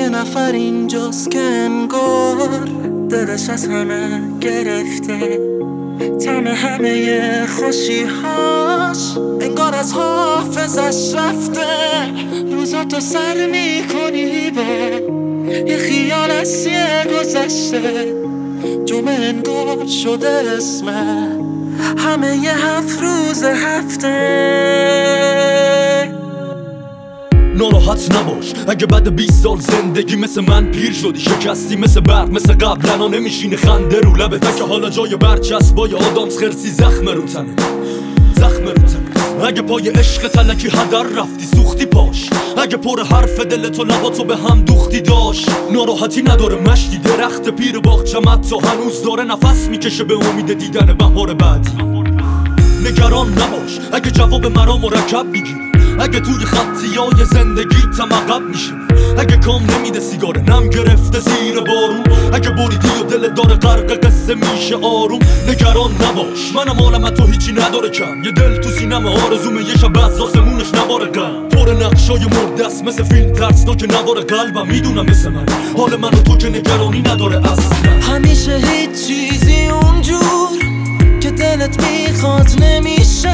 نفر اینجاست که انگار دلش از همه گرفته، تم همه خوشیهاش انگار از حافظش رفته. روزاتو سر میکنی به یه خیال از یه گذشته، جمعه انگار شده اسمه همه یه 7 روز هفته. ناراحت نباش اگه بعد 20 سال زندگی مثل من پیر شدی، شکستی مثل برق مثل قبلنا نمیشینه خنده رو لبت، که حالا جای برچسبای آدامس خرسی زخم رو تنه. اگه پای عشق تلکی هدر رفتی سوختی پاش، اگه پر حرف دلتو لباتو به هم دوختی داشت. ناراحتی نداره مشتی درخت پیر باغچمت تا هنوز داره نفس میکشه به امید دیدن بهار بعدی. نگران نباش اگه جواب مرا مرکب میگیری، اگه توی خطیای زندگی عقب میشی، اگه کام نمیده سیگار نم گرفته زیر بارون، اگه بریدی و دل داره غرق قصه میشه آروم. نگران نباش منم عالم تو هیچی نداره کم، یه دل تو سینم آرزومه یه شب از آسمونش نباره غم، پر نقشای مرده است مثل فیلم ترسناک نوار قلبم. میدونم مثل من حال من و تو که نگرانی نداره اصلا، همیشه هیچ چیزی اونجور که دلت میخواد نمیشه.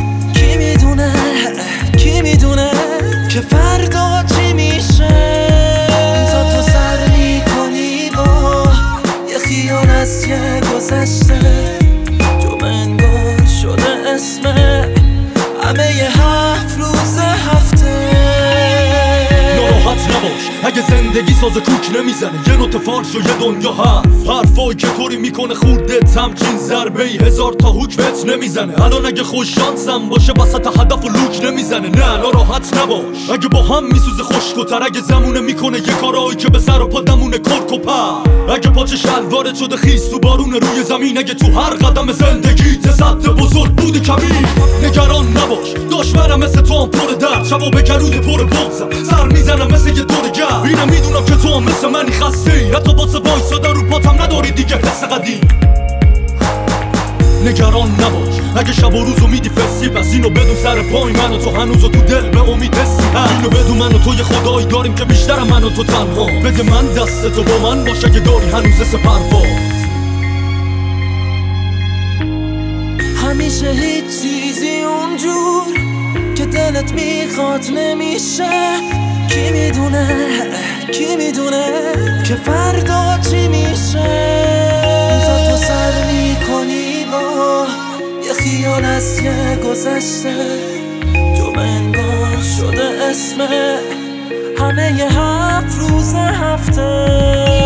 کی میدونه که فردا چی میشه. تا تو سر میکنی با یه خیال از یه گذشته، جمعه انگار شده اسمه همه یه 7 روز هفته. ناراحت نباش اگه زندگی ساز کوک نمیزنه، یه نوت فالش و یه دنیا حرفایی که طوری میکنه خورده تمکین ضربه 1000 تا هوک بهت نمیزنه. الان اگه خوش شانسم باشه وسط هدف و لوک نمیزنه. نه ناراحت نباش اگه با هم میسوزه خشک‌تر، اگه زمونه میکنه یه کارایی که به سر و پا دمونه کرک و پر، اگه پاچه شلوارت شده خیس تو بارون روی زمین، اگه تو هر قدم زندگی صد بزرگ بودی کبیر. نگران نباش دشمنم مثل تو هم پر درد، شبا به گلوی پر بغزم سر میزنم مثل یه دور گرد. اینم میدونم که تو هم مثل منی خسته ای، حتی واسه وایسادن رو پاتم نداری دیگه حس قدیم. نگران نباش اگه شب و روزو میدی فسی، پس اینو بدون سر پای من و تو هنوز تو دل به امید حسی. اینو بدون من و تو یه خدایی داریم که بیشتر من و تو تنها. بده من دستتو با من باش اگه داری هنوز حس پرواز. همیشه هیچ چیزی اونجور که دلت میخواد نمیشه. کی میدونه که فردا چی میشه. تو سر میکنی با یه خیال از یه گذشته، جمعه انگار شده اسمه همه یه 7 روز هفته.